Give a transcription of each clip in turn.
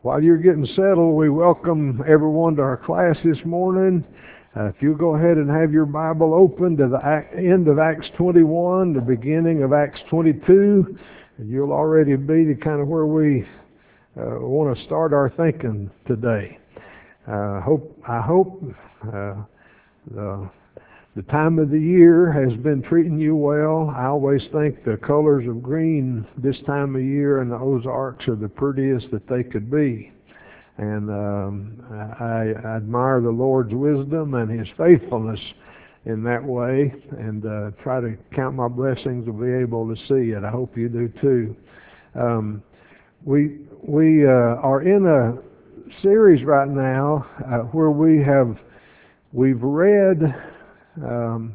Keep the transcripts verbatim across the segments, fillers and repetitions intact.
While you're getting settled, we welcome everyone to our class this morning. Uh, if you'll go ahead and have your Bible open to the ac- end of Acts twenty-one, the beginning of Acts twenty-two, and you'll already be to kind of where we uh, want to start our thinking today. Uh, hope I hope uh, the The time of the year has been treating you well. I always think the colors of green this time of year in the Ozarks are the prettiest that they could be. And um, I, I admire the Lord's wisdom and His faithfulness in that way, and uh, try to count my blessings to be able to see it. I hope you do too. Um, we we uh, are in a series right now uh, where we have we've read um,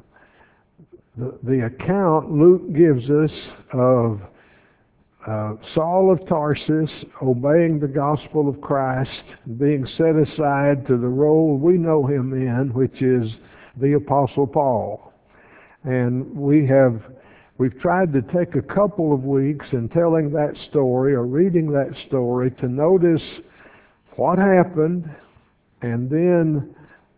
the, the account Luke gives us of uh, Saul of Tarsus obeying the gospel of Christ, being set aside to the role we know him in, which is the Apostle Paul. And we have we've tried to take a couple of weeks in telling that story or reading that story to notice what happened, and then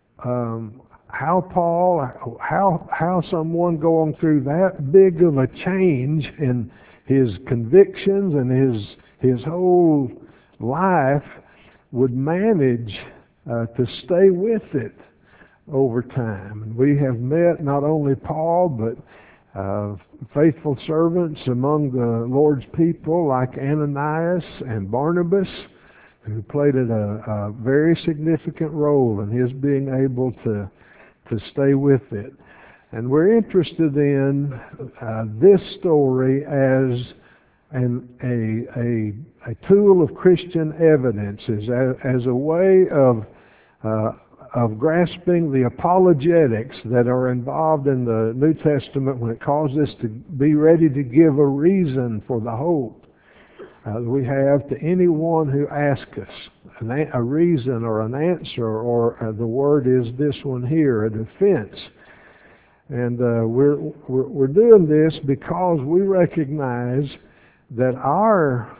um, how Paul, how how someone going through that big of a change in his convictions and his his whole life would manage uh, to stay with it over time. And we have met not only Paul, but uh, faithful servants among the Lord's people like Ananias and Barnabas, who played a, a very significant role in his being able to to stay with it. And we're interested in uh, this story as an, a, a, a tool of Christian evidence, as a, as a way of, uh, of grasping the apologetics that are involved in the New Testament when it calls us to be ready to give a reason for the hope uh, we have to anyone who asks us an a, a reason or an answer, or uh, the word is this one here, a defense. And uh, we're, we're we're doing this because we recognize that our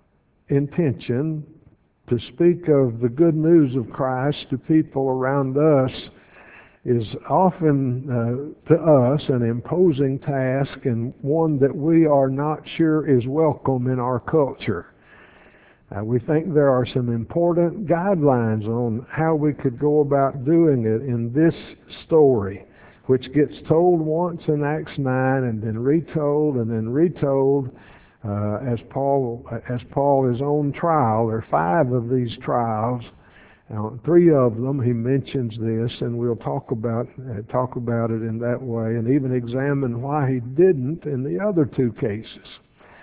intention to speak of the good news of Christ to people around us is often uh, to us an imposing task, and one that we are not sure is welcome in our culture. Uh, we think there are some important guidelines on how we could go about doing it in this story, which gets told once in Acts nine and then retold and then retold uh, as Paul as Paul is on trial. There are five of these trials. Now, three of them he mentions this, and we'll talk about uh, talk about it in that way, and even examine why he didn't in the other two cases.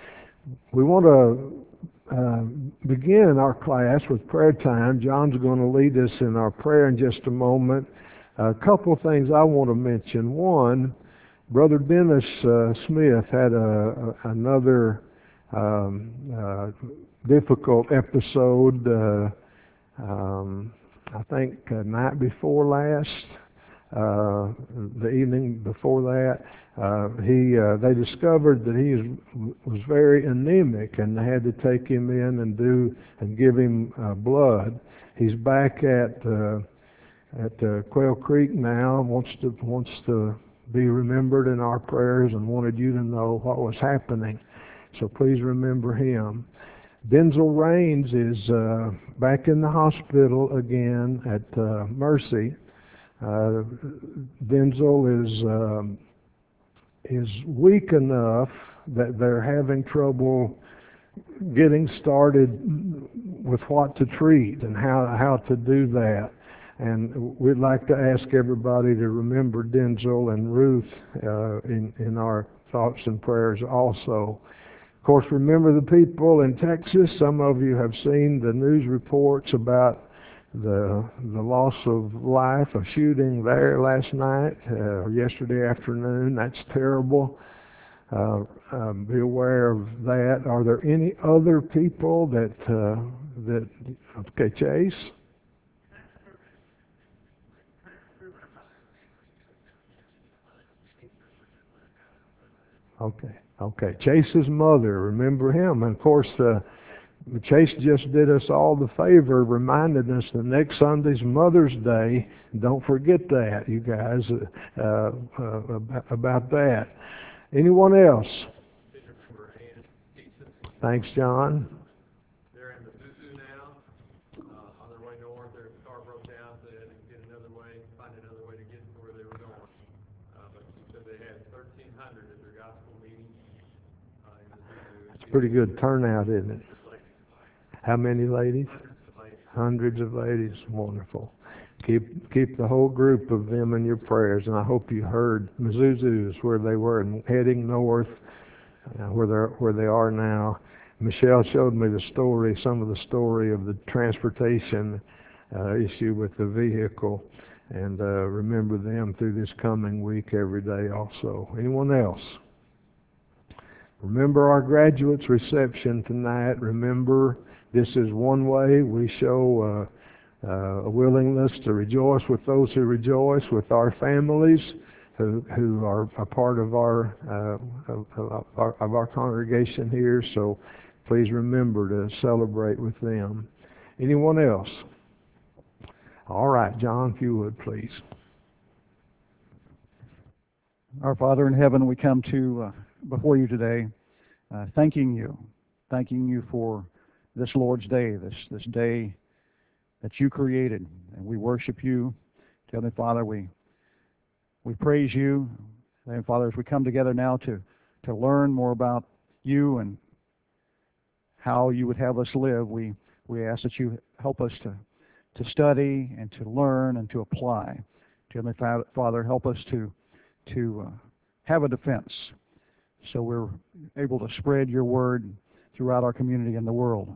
We want to uh, begin our class with prayer time. John's going to lead us in our prayer in just a moment. A couple of things I want to mention. One, Brother Dennis uh, Smith had a, a, another um, uh, difficult episode. Uh, Um, I think uh, night before last, uh, the evening before that, uh, he uh, they discovered that he is, was very anemic, and they had to take him in and do and give him uh, blood. He's back at uh, at uh, Quail Creek now. wants to wants to be remembered in our prayers, and wanted you to know what was happening. So please remember him. Denzel Raines is uh, back in the hospital again at uh, Mercy. Uh, Denzel is um, is weak enough that they're having trouble getting started with what to treat and how how to do that. And we'd like to ask everybody to remember Denzel and Ruth uh, in in our thoughts and prayers also. Of course, remember the people in Texas. Some of you have seen the news reports about the the loss of life, a shooting there last night uh, or yesterday afternoon. That's terrible. Uh, um, be aware of that. Are there any other people that uh, that? Okay, Chase. Okay, okay. Chase's mother. Remember him, and of course. Uh, Chase just did us all the favor of reminding us that next Sunday's Mother's Day. Don't forget that, you guys, uh, uh, about that. Anyone else? Thanks, John. They're in Mizzou now, uh, on their way north. Their car broke down, so they had to get another way, find another way to get to where they were going. Uh, but she said they had thirteen hundred at their gospel meeting uh, in Mizzou. It's a pretty good turnout, isn't it? How many ladies? Hundreds of ladies. Wonderful. Keep keep the whole group of them in your prayers, and I hope you heard Mizzou is where they were and heading north, uh, where they where they are now. Michelle showed me the story, some of the story of the transportation uh, issue with the vehicle, and uh, remember them through this coming week every day also. Anyone else? Remember our graduates' reception tonight. Remember, this is one way we show uh, uh, a willingness to rejoice with those who rejoice, with our families who who are a part of our, uh, of, of our of our congregation here. So please remember to celebrate with them. Anyone else? All right, John, if you would, please. Our Father in heaven, we come to uh, before you today, uh, thanking you, thanking you for this Lord's Day, this this day that you created, and we worship you. Heavenly Father, we we praise you. Heavenly Father, as we come together now to to learn more about you and how you would have us live, we we ask that you help us to to study and to learn and to apply. Heavenly Father, help us to to uh, have a defense, so we're able to spread your word throughout our community and the world.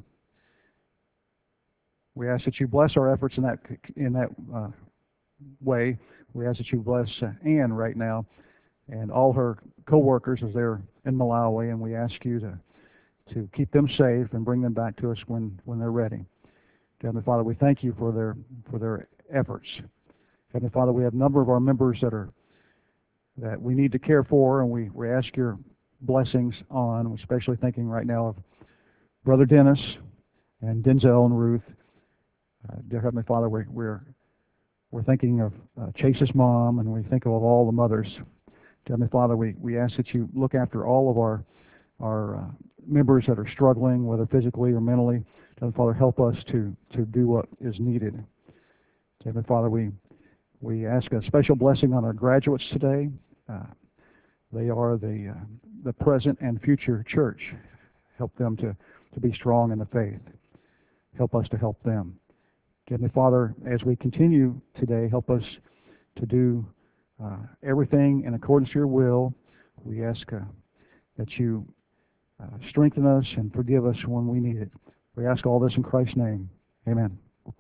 We ask that you bless our efforts in that in that uh, way. We ask that you bless uh, Ann right now and all her co-workers as they're in Malawi, and we ask you to to keep them safe and bring them back to us when, when they're ready. Heavenly Father, we thank you for their for their efforts. Heavenly Father, we have a number of our members that are that we need to care for, and we, we ask your blessings on. We're especially thinking right now of Brother Dennis and Denzel and Ruth. Uh, dear Heavenly Father, we're, we're, we're thinking of uh, Chase's mom, and we think of all the mothers. Heavenly Father, we, we ask that you look after all of our, our uh, members that are struggling, whether physically or mentally. Heavenly Father, help us to, to do what is needed. Heavenly Father, we, we ask a special blessing on our graduates today. Uh, they are the, uh, the present and future church. Help them to, to be strong in the faith. Help us to help them. Heavenly Father, as we continue today, help us to do uh, everything in accordance to your will. We ask uh, that you uh, strengthen us and forgive us when we need it. We ask all this in Christ's name. Amen.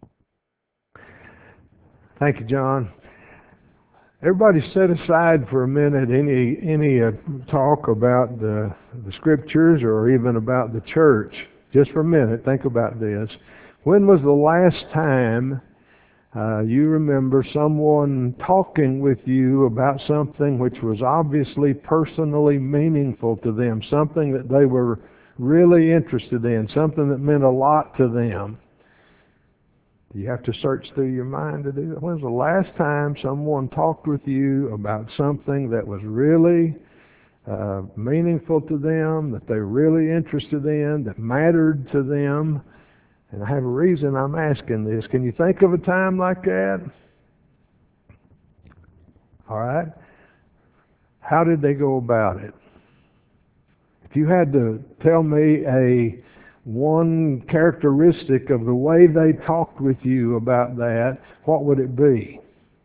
Thank you, John. Everybody set aside for a minute any any uh, talk about the, the scriptures or even about the church. Just for a minute, think about this. When was the last time uh, you remember someone talking with you about something which was obviously personally meaningful to them, something that they were really interested in, something that meant a lot to them? You have to search through your mind to do that. When was the last time someone talked with you about something that was really uh, meaningful to them, that they were really interested in, that mattered to them? And I have a reason I'm asking this. Can you think of a time like that? All right. How did they go about it? If you had to tell me a one characteristic of the way they talked with you about that, what would it be?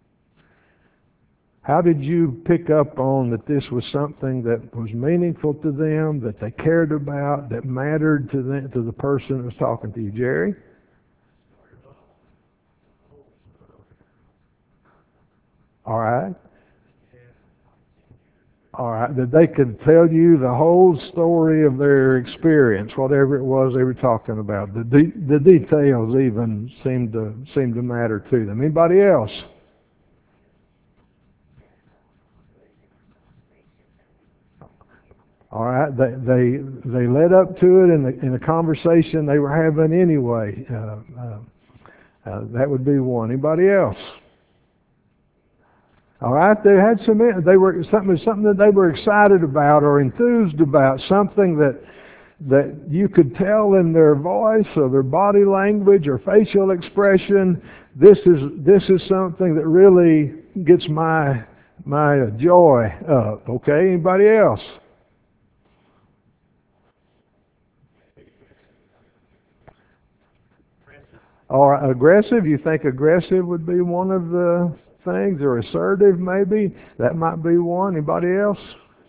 How did you pick up on that this was something that was meaningful to them, that they cared about, that mattered to them, to the person that was talking to you? Jerry? All right. All right, that they could tell you the whole story of their experience, whatever it was they were talking about. The de the details even seemed to seem to matter to them. Anybody else? All right, they they they led up to it in the in a conversation they were having anyway. Uh, uh, uh, that would be one. Anybody else? All right, they had some. They were something something that they were excited about or enthused about. Something that that you could tell in their voice or their body language or facial expression. This is this is something that really gets my my joy up. Okay, anybody else? Or aggressive? You think aggressive would be one of the things, or assertive maybe? That might be one. Anybody else?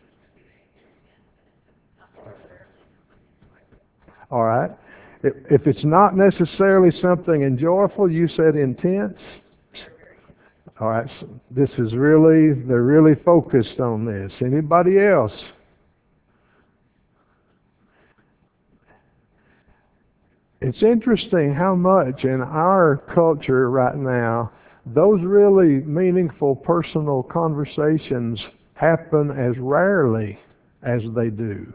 All right. If, if it's not necessarily something enjoyable, you said intense. All right. So this is really, they're really focused on this. Anybody else? It's interesting how much in our culture right now, those really meaningful personal conversations happen as rarely as they do.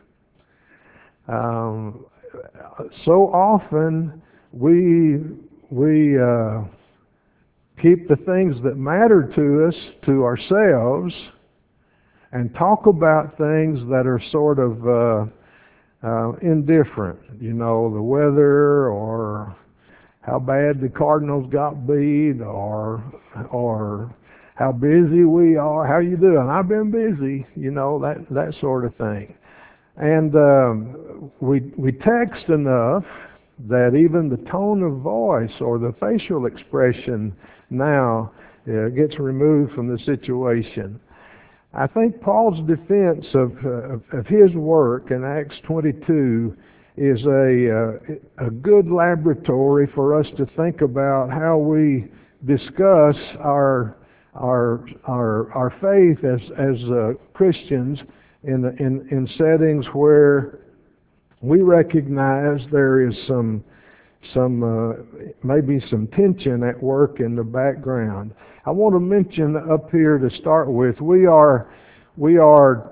Um, so often we we uh, keep the things that matter to us to ourselves and talk about things that are sort of uh, uh, indifferent. You know, the weather, or how bad the Cardinals got beat, or or how busy we are. How you doing? I've been busy. You know, that that sort of thing. And um, we we text enough that even the tone of voice or the facial expression now uh, gets removed from the situation. I think Paul's defense of, uh, of, of his work in Acts twenty-two is a, uh, a good laboratory for us to think about how we discuss our our our, our faith as as uh, Christians in, in in settings where we recognize there is some some uh, maybe some tension at work in the background. I want to mention up here to start with, we are we are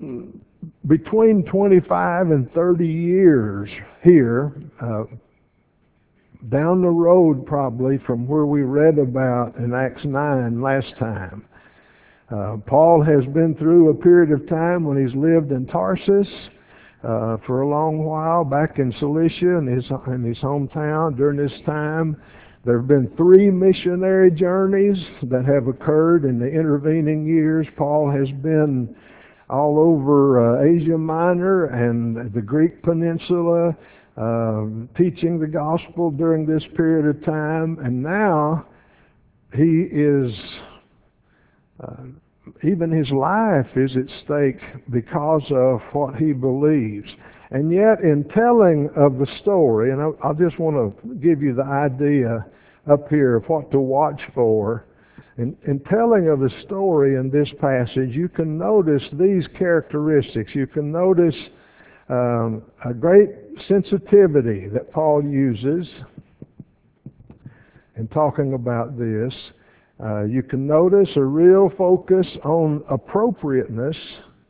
between twenty-five and thirty years here, uh, down the road probably from where we read about in Acts nine last time. Uh, Paul has been through a period of time when he's lived in Tarsus uh, for a long while, back in Cilicia, in his, in his hometown. During this time, there have been three missionary journeys that have occurred in the intervening years. Paul has been all over uh, Asia Minor and the Greek Peninsula, uh, teaching the gospel during this period of time, and now he is uh, even his life is at stake because of what he believes. And yet, in telling of the story, and I, I just want to give you the idea up here of what to watch for. In, in telling of the story in this passage, you can notice these characteristics. You can notice um, a great sensitivity that Paul uses in talking about this. Uh, you can notice a real focus on appropriateness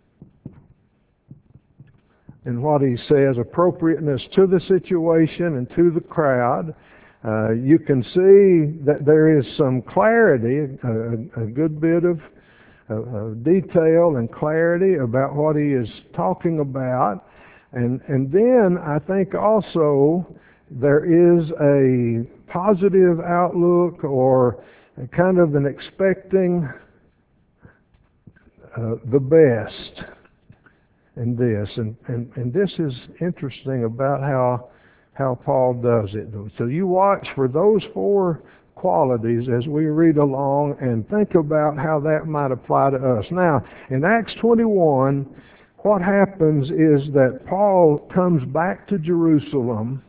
in what he says, appropriateness to the situation and to the crowd. Uh, you can see that there is some clarity, a, a good bit of, of detail and clarity about what he is talking about. And, and then I think also there is a positive outlook, or a kind of an expecting uh, the best in this. And, and, and this is interesting about how how Paul does it. So you watch for those four qualities as we read along and think about how that might apply to us. Now, in Acts twenty-one, what happens is that Paul comes back to Jerusalem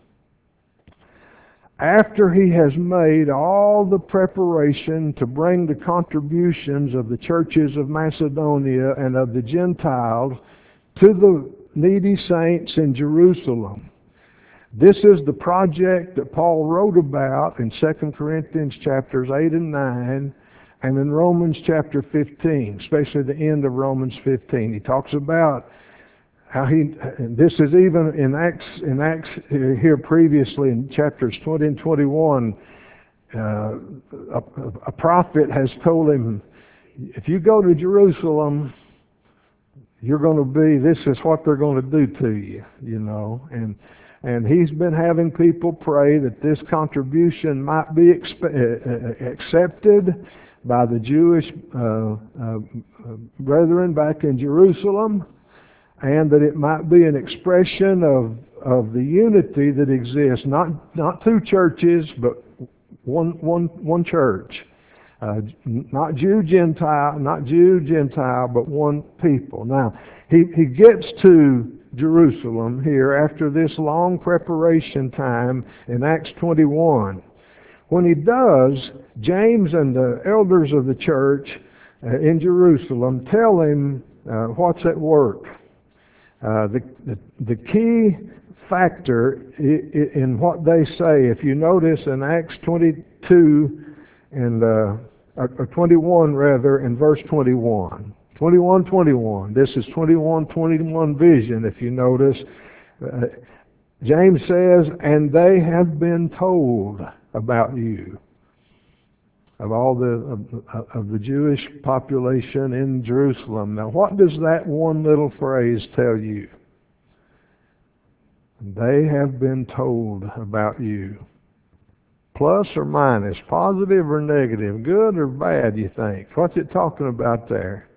after he has made all the preparation to bring the contributions of the churches of Macedonia and of the Gentiles to the needy saints in Jerusalem. This is the project that Paul wrote about in Second Corinthians chapters eight and nine, and in Romans chapter fifteen, especially the end of Romans fifteen. He talks about how he, and this is even in Acts, in Acts here previously in chapters twenty and twenty-one, uh, a, a prophet has told him, if you go to Jerusalem, you're going to be, this is what they're going to do to you, you know. And and he's been having people pray that this contribution might be expe- accepted by the Jewish uh, uh, brethren back in Jerusalem, and that it might be an expression of of the unity that exists, not not two churches, but one one one church. Uh, not Jew, Gentile, not Jew, Gentile, but one people. Now, he, he gets to Jerusalem here after this long preparation time in Acts twenty-one. When he does, James and the elders of the church uh, in Jerusalem tell him uh, what's at work. Uh, the, the, the key factor in, in what they say, if you notice in Acts twenty-two, and uh, or twenty-one rather, in verse twenty-one. twenty-one twenty-one. This is twenty-one twenty-one vision, if you notice. Uh, James says, and they have been told about you. Of all the of, of the Jewish population in Jerusalem. Now, what does that one little phrase tell you? They have been told about you. Plus or minus, positive or negative, good or bad, you think? What's it talking about there?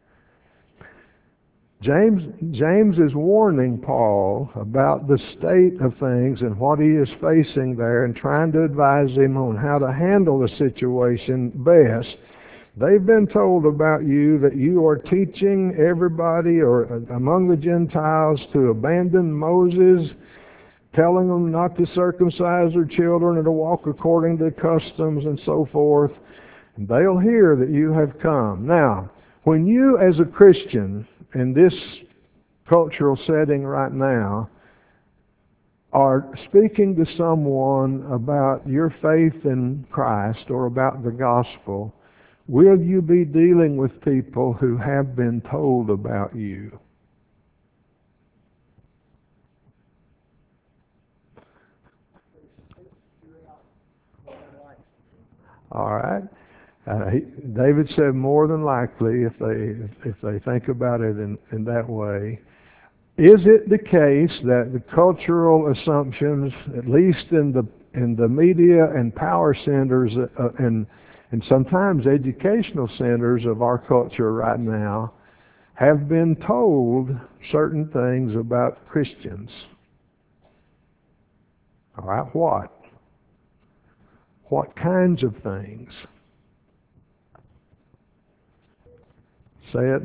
James, James is warning Paul about the state of things and what he is facing there and trying to advise him on how to handle the situation best. They've been told about you that you are teaching everybody or among the Gentiles to abandon Moses, telling them not to circumcise their children or to walk according to customs and so forth. And they'll hear that you have come. Now, when you as a Christian in this cultural setting right now are speaking to someone about your faith in Christ or about the gospel, will you be dealing with people who have been told about you? All right. Uh, he, David said more than likely if they if they think about it in, in that way. Is it the case that the cultural assumptions, at least in the in the media and power centers uh, and and sometimes educational centers of our culture right now, have been told certain things about Christians? All right, what? What kinds of things? Say it.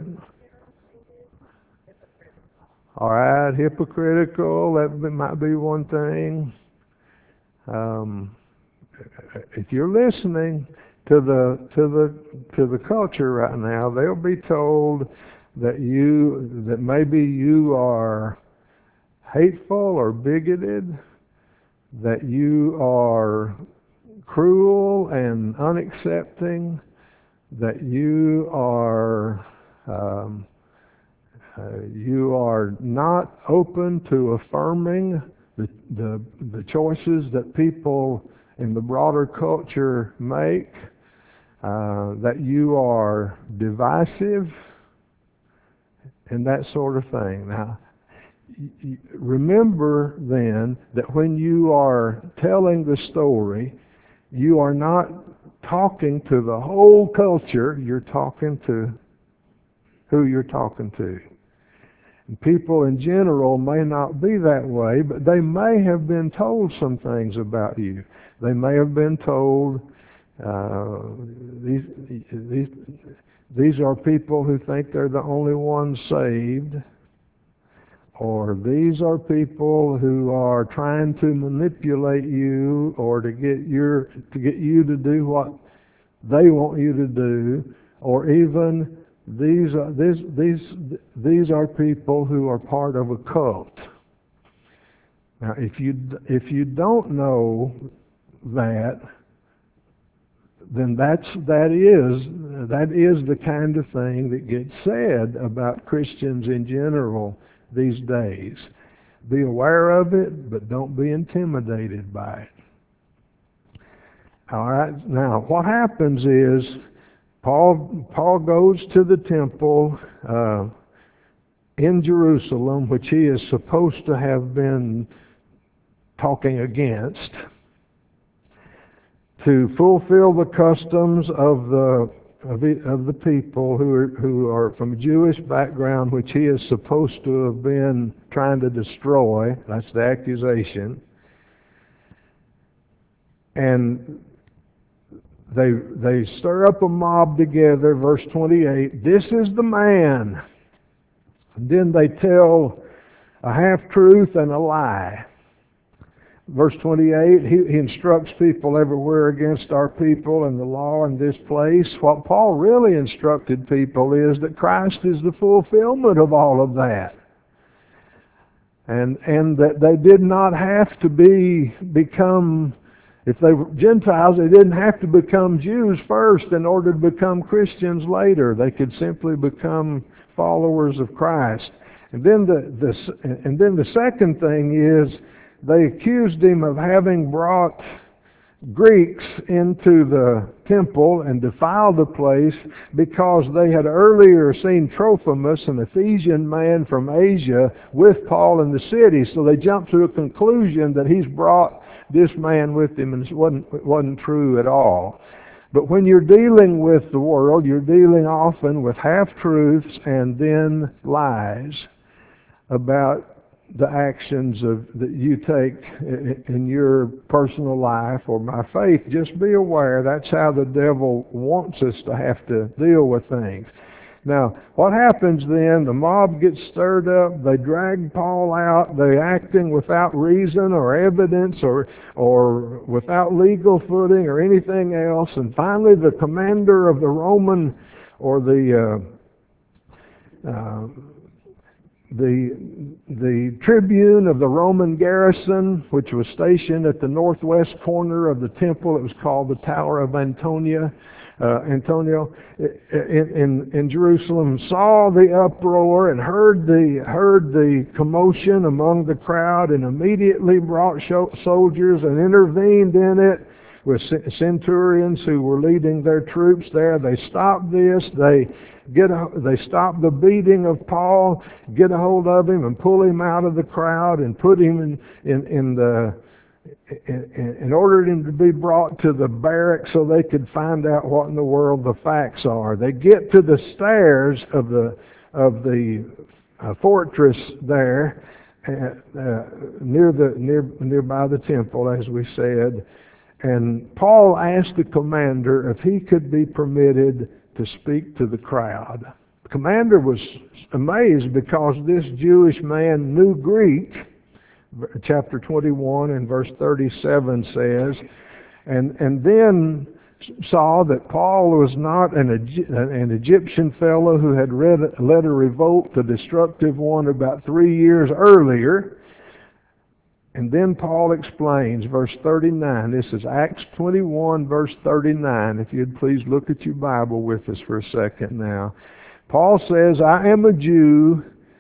All right, hypocritical, that might be one thing. Um, if you're listening to the to the to the culture right now, they'll be told that you that maybe you are hateful or bigoted, that you are cruel and unaccepting, that you are um, uh, you are not open to affirming the, the the choices that people in the broader culture make, uh, that you are divisive, and that sort of thing. Now, remember then that when you are telling the story, you are not talking to the whole culture, you're talking to who you're talking to. And people in general may not be that way, but they may have been told some things about you. They may have been told, uh, these, these, these are people who think they're the only ones saved, or these are people who are trying to manipulate you or to get your to get you to do what they want you to do, or even these are these these these are people who are part of a cult. Now, if you if you don't know that, then that's that is that is the kind of thing that gets said about Christians in general these days. Be aware of it, but don't be intimidated by it. All right, now what happens is Paul, Paul goes to the temple uh, in Jerusalem, which he is supposed to have been talking against, to fulfill the customs of the of the, of the people who are, who are from a Jewish background, which he is supposed to have been trying to destroy. That's the accusation. And they they stir up a mob together, verse twenty-eight, this is the man. And then they tell a half-truth and a lie. Verse twenty-eight, he, he instructs people everywhere against our people and the law in this place. What Paul really instructed people is that Christ is the fulfillment of all of that. And and that they did not have to be become, if they were Gentiles, they didn't have to become Jews first in order to become Christians later. They could simply become followers of Christ. And then the, the and then the second thing is, they accused him of having brought Greeks into the temple and defiled the place because they had earlier seen Trophimus, an Ephesian man from Asia, with Paul in the city. So they jumped to a conclusion that he's brought this man with him, and it wasn't, it wasn't true at all. But when you're dealing with the world, you're dealing often with half-truths and then lies about the actions of that you take in your personal life or by faith. Just be aware that's how the devil wants us to have to deal with things. Now, what happens then? The mob gets stirred up. They drag Paul out. They're acting without reason or evidence or or without legal footing or anything else. And finally, the commander of the Roman or the uh, uh, The, the tribune of the Roman garrison, which was stationed at the northwest corner of the temple, it was called the Tower of Antonia, uh, Antonio, in, in, in Jerusalem, saw the uproar and heard the, heard the commotion among the crowd, and immediately brought soldiers and intervened in it with centurions who were leading their troops there. They stopped this. They get a, they stopped the beating of Paul, get a hold of him and pull him out of the crowd and put him in in, in the in, in ordered him to be brought to the barracks so they could find out what in the world the facts are. They get to the stairs of the of the uh, fortress there uh, uh, near the near nearby the temple, as we said. And Paul asked the commander if he could be permitted to speak to the crowd. The commander was amazed because this Jewish man knew Greek. Chapter twenty-one and verse thirty-seven says, and and then saw that Paul was not an, an Egyptian fellow who had read, led a revolt, the destructive one, about three years earlier. And then Paul explains, verse thirty-nine, this is Acts twenty-one, verse thirty-nine. If you'd please look at your Bible with us for a second now. Paul says, I am a Jew,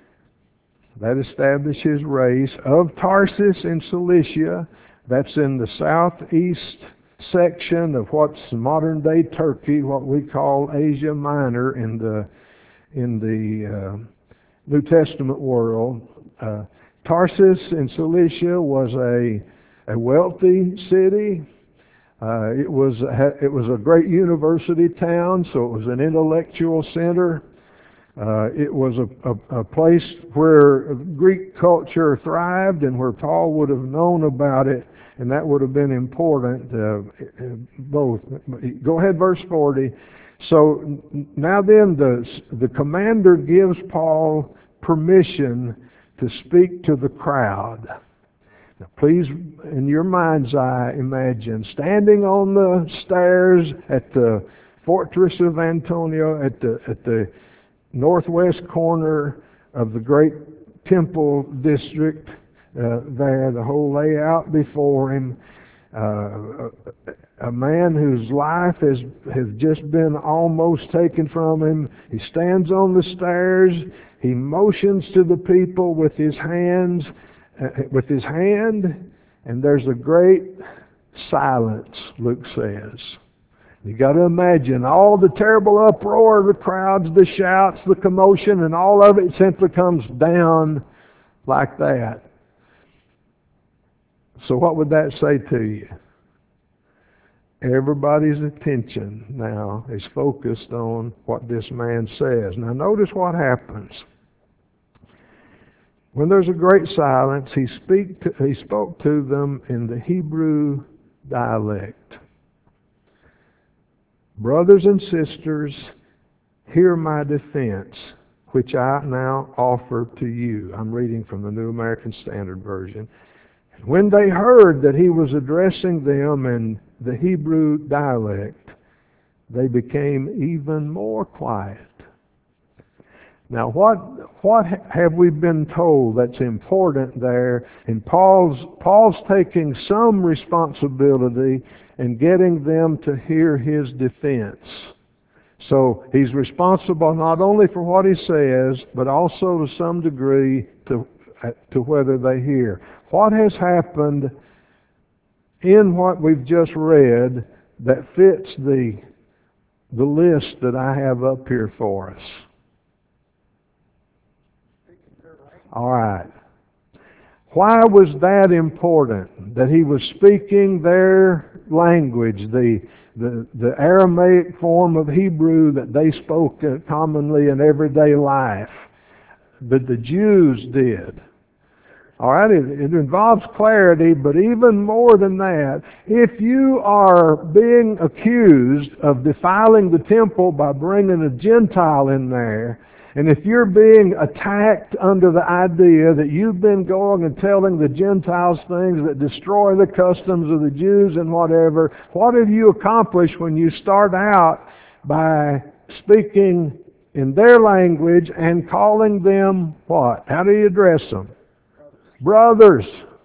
that established his race, of Tarsus in Cilicia, that's in the southeast section of what's modern-day Turkey, what we call Asia Minor in the, in the uh, New Testament world. Uh, Tarsus in Cilicia was a, a wealthy city. Uh, it was it was a great university town, so it was an intellectual center. Uh, it was a, a, a place where Greek culture thrived and where Paul would have known about it, and that would have been important. Uh, both. Go ahead, verse forty. So now then, the the commander gives Paul permission to speak to the crowd. Now please, in your mind's eye, imagine standing on the stairs at the fortress of Antonia, at the at the northwest corner of the great temple district uh, there, the whole layout before him, uh, a, man whose life has, has just been almost taken from him. He stands on the stairs. He motions to the people with his hands, uh, with his hand, and there's a great silence, Luke says. You got to imagine all the terrible uproar, the crowds, the shouts, the commotion, and all of it simply comes down like that. So what would that say to you? Everybody's attention now is focused on what this man says. Now notice what happens. When there's a great silence, he, speak to, he spoke to them in the Hebrew dialect. Brothers and sisters, hear my defense, which I now offer to you. I'm reading from the New American Standard Version. When they heard that he was addressing them in the Hebrew dialect, they became even more quiet. Now, what what have we been told that's important there? And Paul's Paul's taking some responsibility in getting them to hear his defense. So he's responsible not only for what he says, but also to some degree to to whether they hear. What has happened in what we've just read that fits the the list that I have up here for us? All right. Why was that important? That he was speaking their language, the the, the Aramaic form of Hebrew that they spoke commonly in everyday life, that the Jews did. All right, it, it involves clarity, but even more than that, if you are being accused of defiling the temple by bringing a Gentile in there, and if you're being attacked under the idea that you've been going and telling the Gentiles things that destroy the customs of the Jews and whatever, what have you accomplished when you start out by speaking in their language and calling them what? How do you address them? Brothers.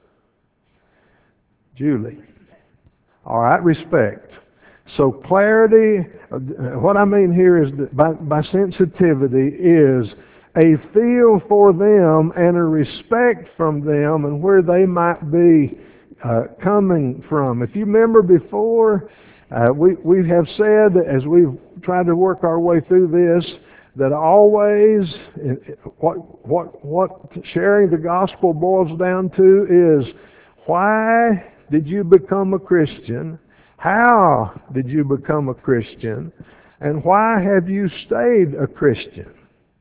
Julie. All right, respect. So clarity, what I mean here is that by, by sensitivity is a feel for them and a respect from them and where they might be uh, coming from. If you remember before, uh, we, we have said as we've tried to work our way through this, that always what what what sharing the gospel boils down to is, why did you become a Christian? How did you become a Christian? And why have you stayed a Christian?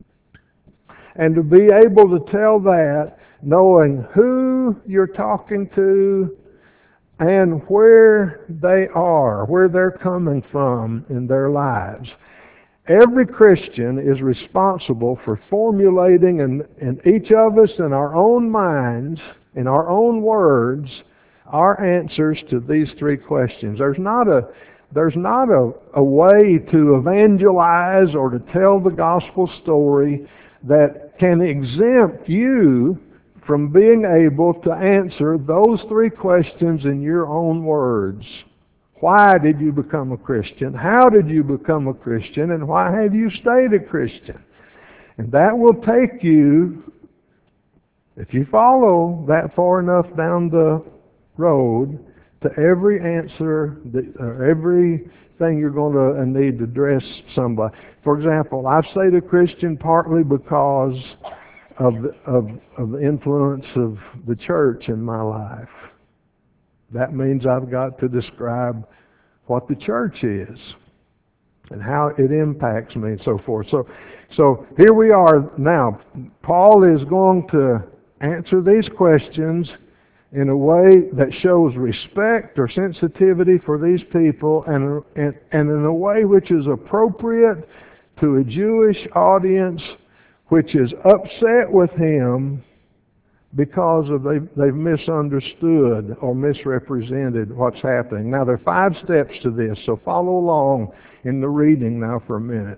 And to be able to tell that, knowing who you're talking to and where they are, where they're coming from in their lives. Every Christian is responsible for formulating, and, and each of us in our own minds, in our own words, our answers to these three questions. There's not a there's not a, a way to evangelize or to tell the gospel story that can exempt you from being able to answer those three questions in your own words. Why did you become a Christian? How did you become a Christian? And why have you stayed a Christian? And that will take you, if you follow that far enough down the road, to every answer, that, or everything you're going to need to address somebody. For example, I've stayed a Christian partly because of the, of, of the influence of the church in my life. That means I've got to describe what the church is and how it impacts me and so forth. So, so here we are now. Paul is going to answer these questions in a way that shows respect or sensitivity for these people, and, and, and in a way which is appropriate to a Jewish audience which is upset with him because of they've, they've misunderstood or misrepresented what's happening. Now, there are five steps to this, so follow along in the reading now for a minute.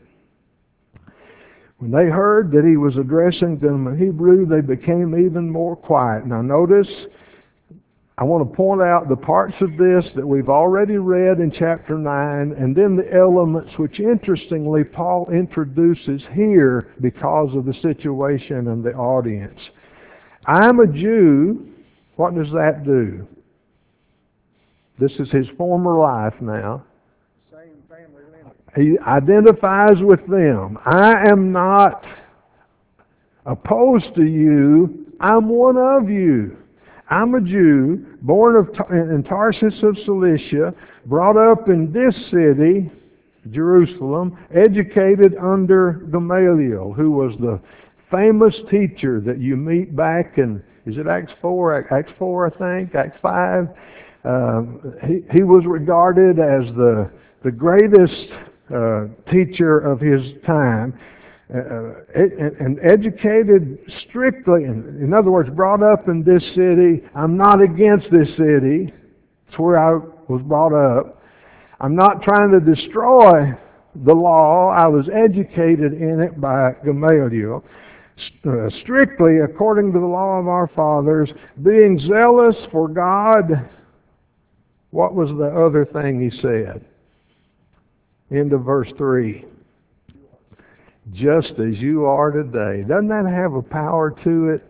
When they heard that he was addressing them in Hebrew, they became even more quiet. Now, notice I want to point out the parts of this that we've already read in chapter nine, and then the elements which, interestingly, Paul introduces here because of the situation and the audience. I'm a Jew. What does that do? This is his former life now. Same family lineage. He identifies with them. I am not opposed to you. I'm one of you. I'm a Jew, born of in Tarsus of Cilicia, brought up in this city, Jerusalem, educated under Gamaliel, who was the famous teacher that you meet back in, is it Acts four? Acts four, I think, Acts five. Um, he, he was regarded as the, the greatest uh, teacher of his time. Uh, and educated strictly, in other words, brought up in this city. I'm not against this city. It's where I was brought up. I'm not trying to destroy the law. I was educated in it by Gamaliel. Uh, strictly according to the law of our fathers, being zealous for God. What was the other thing he said? End of verse three. Just as you are today. Doesn't that have a power to it?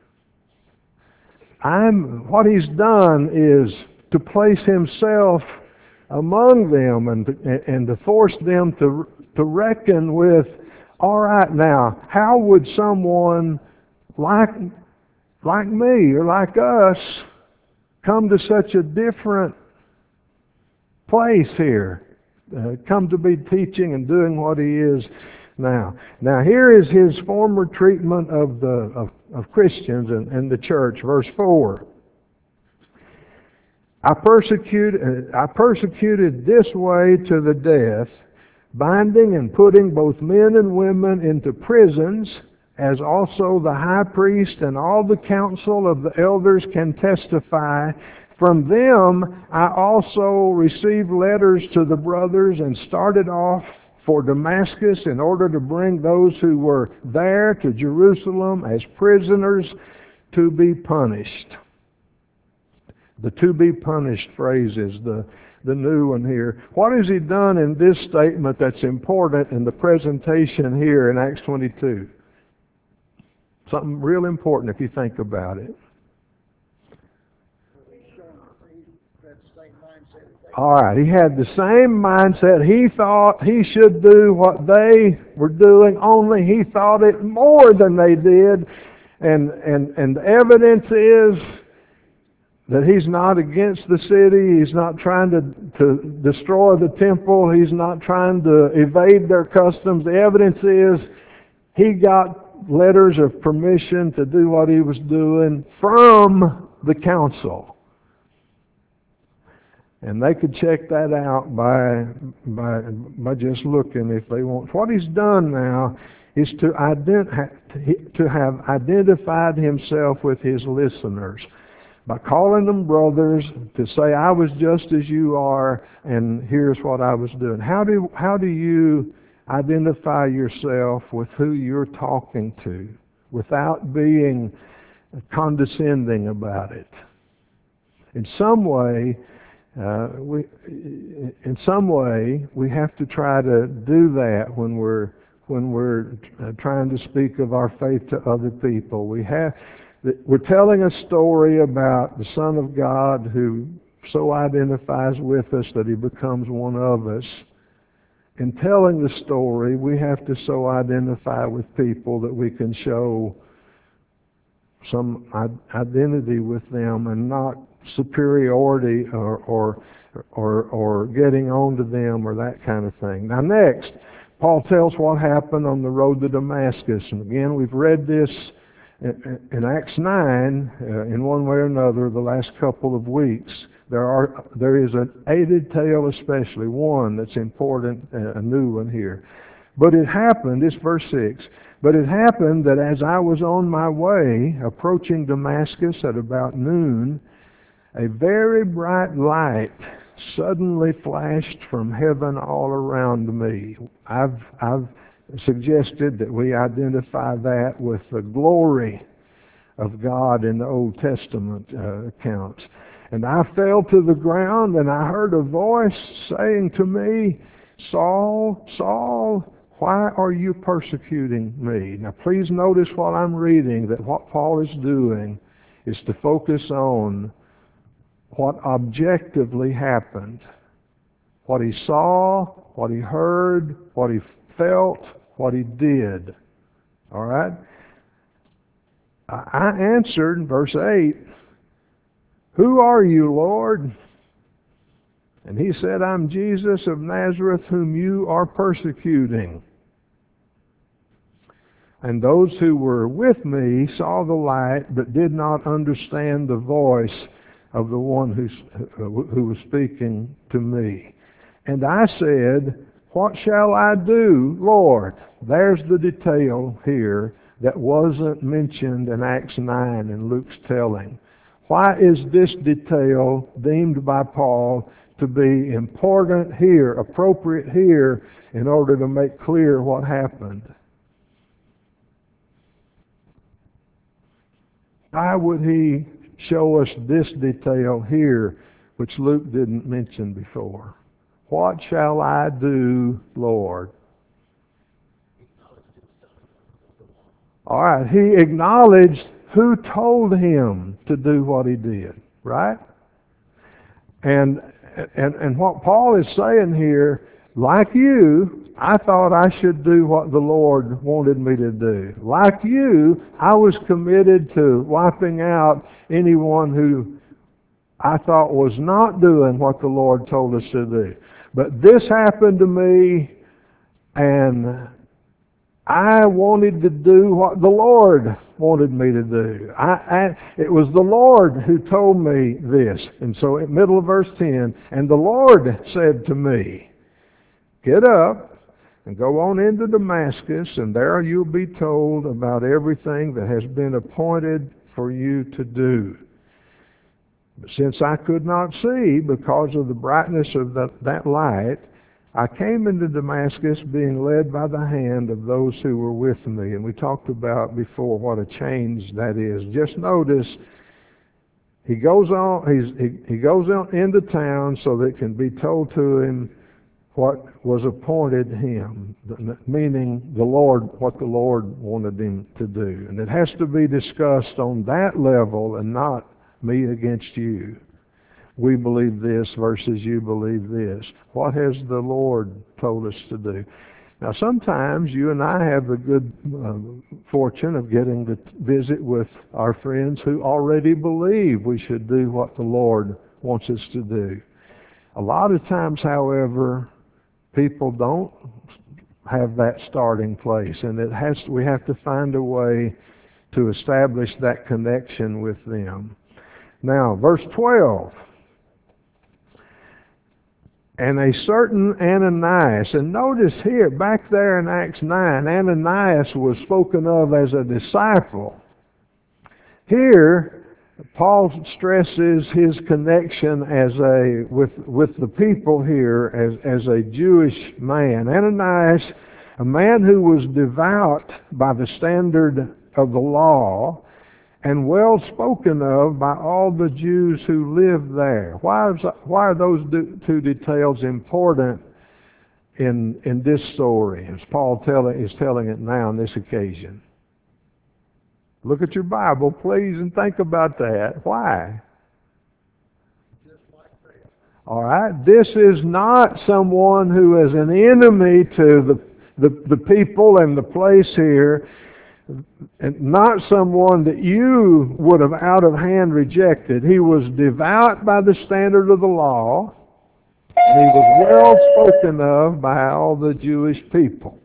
I'm, what he's done is to place himself among them and to, and to force them to, to reckon with, all right now, how would someone like, like me or like us come to such a different place here? Uh, come to be teaching and doing what he is Now, now here is his former treatment of the of, of Christians and, and the church. Verse four. I persecuted I persecuted this way to the death, binding and putting both men and women into prisons, as also the high priest and all the council of the elders can testify. From them I also received letters to the brothers and started off for Damascus in order to bring those who were there to Jerusalem as prisoners to be punished. The to be punished phrase is the, the new one here. What has he done in this statement that's important in the presentation here in Acts twenty-two? Something real important if you think about it. All right, he had the same mindset. He thought he should do what they were doing, only he thought it more than they did. And, and, and the evidence is that he's not against the city. He's not trying to, to destroy the temple. He's not trying to evade their customs. The evidence is he got letters of permission to do what he was doing from the council. And they could check that out by, by, by just looking if they want. What he's done now is to, ident- to have identified himself with his listeners by calling them brothers, to say, I was just as you are, and here's what I was doing. How do, how do you identify yourself with who you're talking to without being condescending about it? In some way, Uh, we, in some way, we have to try to do that when we're when we're uh, trying to speak of our faith to other people. We have we're telling a story about the Son of God who so identifies with us that he becomes one of us. In telling the story, we have to so identify with people that we can show some identity with them and not superiority or, or or or getting on to them or that kind of thing. Now next, Paul tells what happened on the road to Damascus. And again, we've read this in, in Acts nine uh, in one way or another the last couple of weeks. There are there is an a detail, especially one that's important, uh, a new one here. But it happened, this verse six, but it happened that as I was on my way, approaching Damascus at about noon, a very bright light suddenly flashed from heaven all around me. I've, I've suggested that we identify that with the glory of God in the Old Testament uh, accounts. And I fell to the ground, and I heard a voice saying to me, Saul, Saul, why are you persecuting me? Now please notice while I'm reading that what Paul is doing is to focus on what objectively happened. What he saw, what he heard, what he felt, what he did. All right? I answered in verse eight, who are you, Lord? And he said, I'm Jesus of Nazareth, whom you are persecuting. And those who were with me saw the light, but did not understand the voice of the one who, who was speaking to me. And I said, what shall I do, Lord? There's the detail here that wasn't mentioned in Acts nine in Luke's telling. Why is this detail deemed by Paul to be important here, appropriate here, in order to make clear what happened? Why would he show us this detail here, which Luke didn't mention before? What shall I do, Lord? All right, he acknowledged who told him to do what he did, right? And and and what Paul is saying here, like you, I thought I should do what the Lord wanted me to do. Like you, I was committed to wiping out anyone who I thought was not doing what the Lord told us to do. But this happened to me, and I wanted to do what the Lord wanted me to do. I, I, it was the Lord who told me this. And so in the middle of verse ten, and the Lord said to me, get up and go on into Damascus, and there you'll be told about everything that has been appointed for you to do. But since I could not see because of the brightness of the, that light, I came into Damascus being led by the hand of those who were with me. And we talked about before what a change that is. Just notice, he goes on, he's, he, he goes on into town so that it can be told to him what was appointed him, meaning the Lord, what the Lord wanted him to do. And it has to be discussed on that level and not me against you. We believe this versus you believe this. What has the Lord told us to do? Now sometimes you and I have the good uh, fortune of getting to visit with our friends who already believe we should do what the Lord wants us to do. A lot of times, however, people don't have that starting place, and it has we have to find a way to establish that connection with them. Now, verse twelve. And a certain Ananias, and notice here, back there in Acts nine, Ananias was spoken of as a disciple. Here, Paul stresses his connection as a with with the people here as, as a Jewish man. Ananias, a man who was devout by the standard of the law, and well spoken of by all the Jews who lived there. Why, is, why are those two details important in, in this story, as Paul tell, is telling it now on this occasion? Look at your Bible, please, and think about that. Why? All right, this is not someone who is an enemy to the, the, the people and the place here, and not someone that you would have out of hand rejected. He was devout by the standard of the law, and he was well spoken of by all the Jewish people.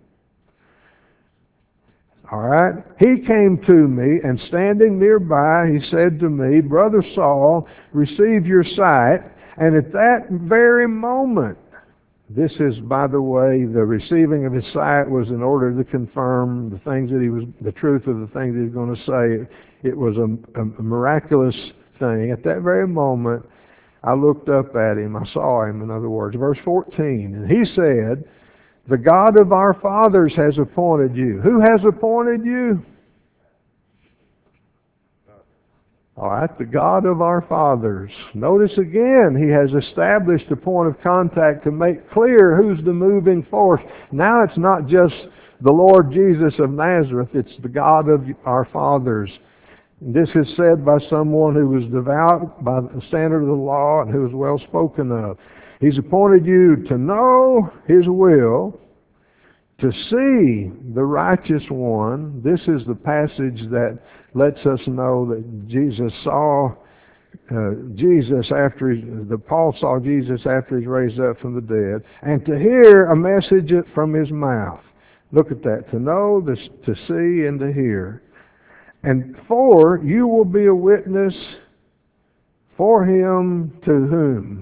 All right? He came to me, and standing nearby, he said to me, Brother Saul, receive your sight. And at that very moment, this is, by the way, the receiving of his sight was in order to confirm the things that he was, the truth of the things he was going to say. It was a, a miraculous thing. At that very moment, I looked up at him. I saw him, in other words. Verse fourteen, and he said, the God of our fathers has appointed you. Who has appointed you? All right, the God of our fathers. Notice again, he has established a point of contact to make clear who's the moving force. Now it's not just the Lord Jesus of Nazareth, it's the God of our fathers. This is said by someone who was devout by the standard of the law and who was well spoken of. He's appointed you to know his will, to see the righteous one. This is the passage that lets us know that Jesus saw uh, Jesus after he, the Paul saw Jesus after he's raised up from the dead, and to hear a message from his mouth. Look at that. To know, this, to see, and to hear. And for you will be a witness for him to whom?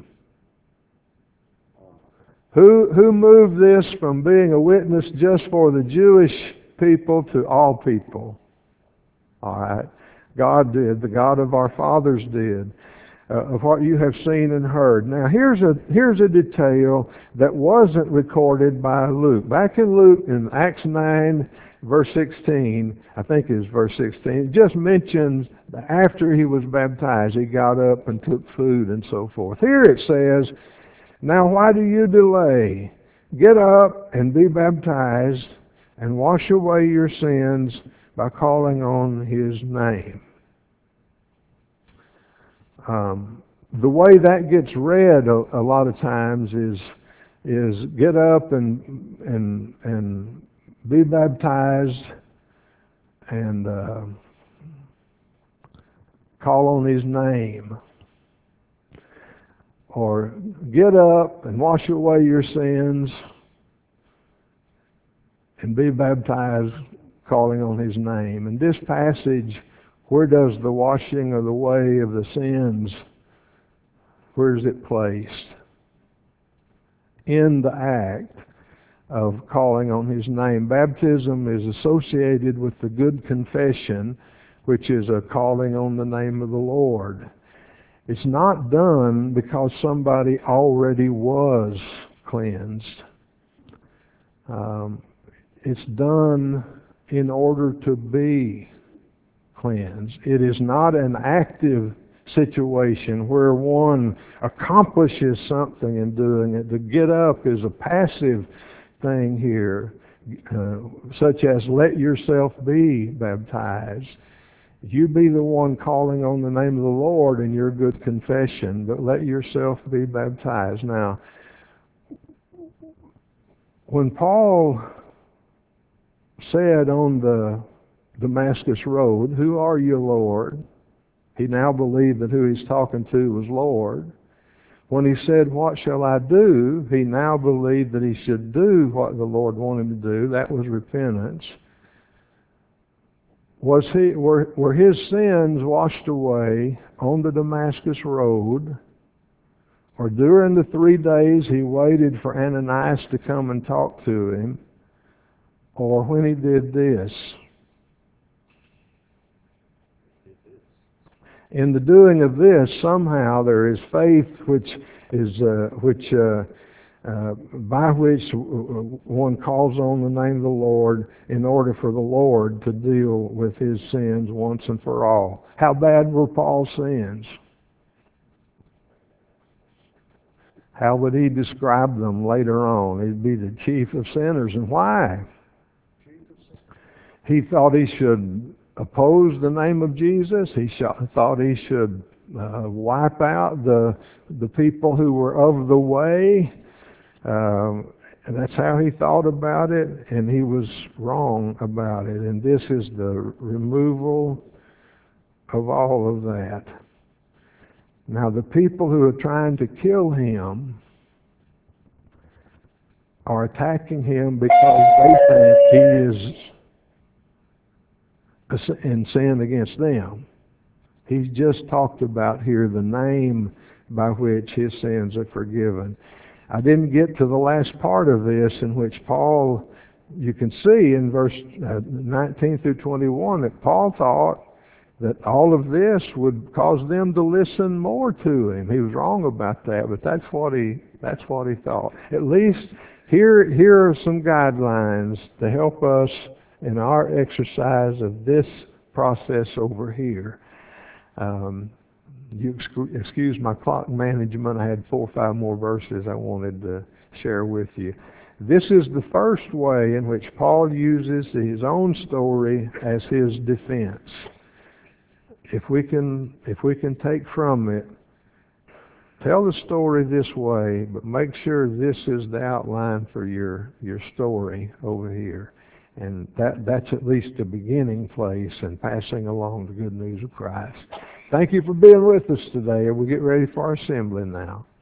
Who, who moved this from being a witness just for the Jewish people to all people? All right. God did. The God of our fathers did. Uh, of what you have seen and heard. Now here's a here's a detail that wasn't recorded by Luke. Back in Luke, in Acts nine, verse sixteen, I think it's verse sixteen, it just mentions that after he was baptized, he got up and took food and so forth. Here it says, now why do you delay? Get up and be baptized and wash away your sins by calling on his name. Um, the way that gets read a, a lot of times is is get up and and and be baptized and uh, call on his name. Or get up and wash away your sins and be baptized calling on his name. In this passage, where does the washing of the way of the sins, where is it placed? In the act of calling on his name. Baptism is associated with the good confession, which is a calling on the name of the Lord. It's not done because somebody already was cleansed. Um, it's done in order to be cleansed. It is not an active situation where one accomplishes something in doing it. To get up is a passive thing here, uh, such as let yourself be baptized. You be the one calling on the name of the Lord in your good confession, but let yourself be baptized. Now, when Paul said on the Damascus Road, who are you, Lord? He now believed that who he's talking to was Lord. When he said, what shall I do? He now believed that he should do what the Lord wanted him to do. That was repentance. Was he, were, were his sins washed away on the Damascus Road, or during the three days he waited for Ananias to come and talk to him, or when he did this? In the doing of this, somehow there is faith which is uh, which uh, uh, by which one calls on the name of the Lord in order for the Lord to deal with his sins once and for all. How bad were Paul's sins? How would he describe them later on? He'd be the chief of sinners. And why? He thought he should oppose the name of Jesus. He sh- thought he should uh, wipe out the the people who were of the way. Um, and that's how he thought about it, and he was wrong about it. And this is the removal of all of that. Now, the people who are trying to kill him are attacking him because they think he is in sin against them. He's just talked about here the name by which his sins are forgiven. I didn't get to the last part of this, in which Paul, you can see in verse nineteen through twenty-one, that Paul thought that all of this would cause them to listen more to him. He was wrong about that, but that's what he that's what he thought. At least here here are some guidelines to help us in our exercise of this process over here. Um, you excu- excuse my clock management. I had four or five more verses I wanted to share with you. This is the first way in which Paul uses his own story as his defense. If we can, if we can take from it, tell the story this way, but make sure this is the outline for your, your story over here. And that, that's at least a beginning place in passing along the good news of Christ. Thank you for being with us today. We'll get ready for our assembly now.